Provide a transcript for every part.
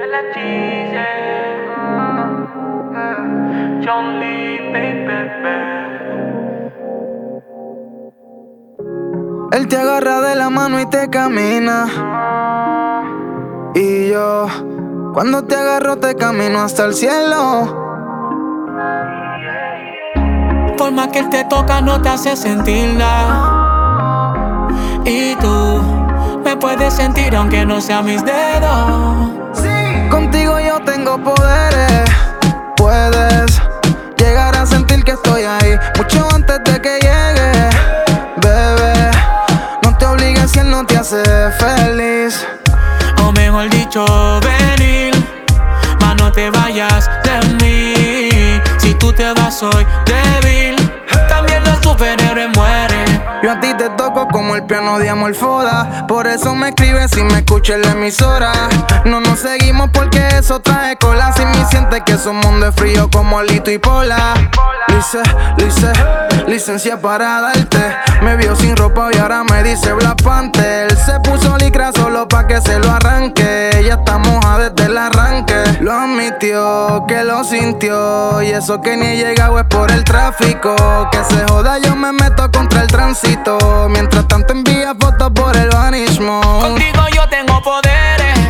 la cheese. John Lee, baby. Él te agarra de la mano y te camina. Y yo, cuando te agarro, te camino hasta el cielo. Forma que él te toca no te hace sentir nada. Y tú me puedes sentir aunque no sea mis dedos. Sí. Contigo yo tengo poderes. Puedes llegar a sentir que estoy ahí mucho antes de que llegue. Bebé, no te obligues si él no te hace feliz. O mejor dicho, venir, mas no te vayas de mí. Si tú te vas soy débil. También los superhéroes mueren. Yo a ti te toco como el piano de Amor Foda. Por eso me escribes y me escuchas en la emisora. No nos seguimos porque eso trae cola. Si me sientes que su mundo es frío como Lito y Pola. Licencia para darte. Me vio sin ropa y ahora me dice Black Panther. Se puso licra solo pa' que se lo arranque. Ella está moja desde el arranque. Lo admitió, que lo sintió. Y eso que ni he llegado es por el tráfico. Que se joda, yo me meto contra el tránsito. Mientras tanto envía fotos por el Vanish Mode. Contigo yo tengo poderes.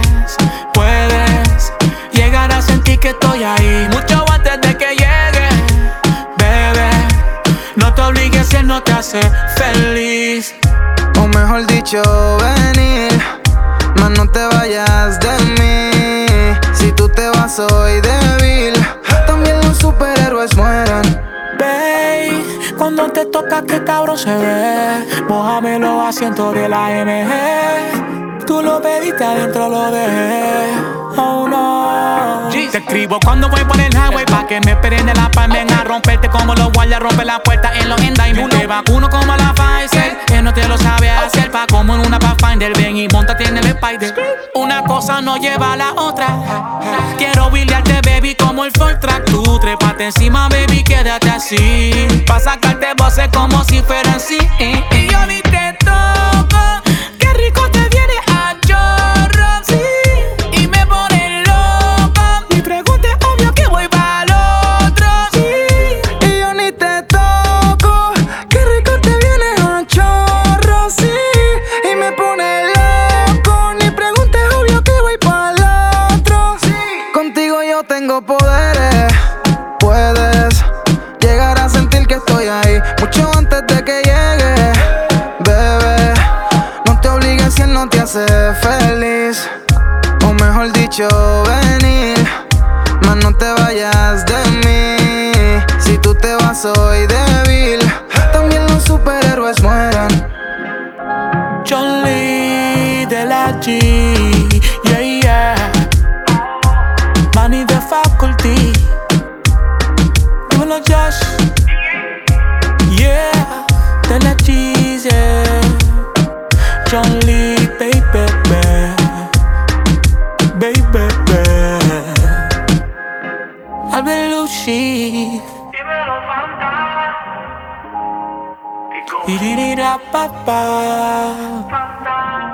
Puedes llegar a sentir que estoy ahí mucho antes de que llegue. Bebé, no te obligues si él no te hace feliz. O mejor dicho, venir, mas no te vayas de mí. Si tú te vas soy débil. También los superhéroes mueren. Babe, cuando te toca que cabrón se ve. Mójame los asientos de la MG. Tú lo pediste adentro, lo dejé. Oh no. Te escribo cuando voy por el highway pa' que me esperen en la palma. Ven a romperte como los guardias rompen la puerta en los Diamond. Te vacuno como la Pfizer. Él no te lo sabe hacer pa' como en una Pathfinder. Ven y montate en el Spider. Una cosa no lleva a la otra. Quiero billearte, baby, como el Ford Track. Tú trépate encima, baby, quédate así. Pa' sacarte voces como si fueran así. Y yo ni te toco. Qué rico te viene a chorro, sí. Y me pone loco. Mi pregunta es obvio que voy pa'l otro, sí. Y yo ni te toco. Qué rico te viene a chorro, sí. Y me pone loco. Ni preguntes, obvio que voy pa'l otro, sí. Contigo yo tengo poderes. Puedes llegar a sentir que estoy ahí mucho antes de que llegue. Bebé, no te obligues si él no te hace feliz. O mejor dicho, venir, mas no te vayas de mí. Si tú te vas soy débil. También los superhéroes mueren. John Lee de la G, yeah. Manny de Faculty. Dímelo, Josh. Yeah, de la G, yeah. John Lee, baby. Albert Lucci. Dímelo, Fanta. Di-di-di-da-pa-pa. Fanta.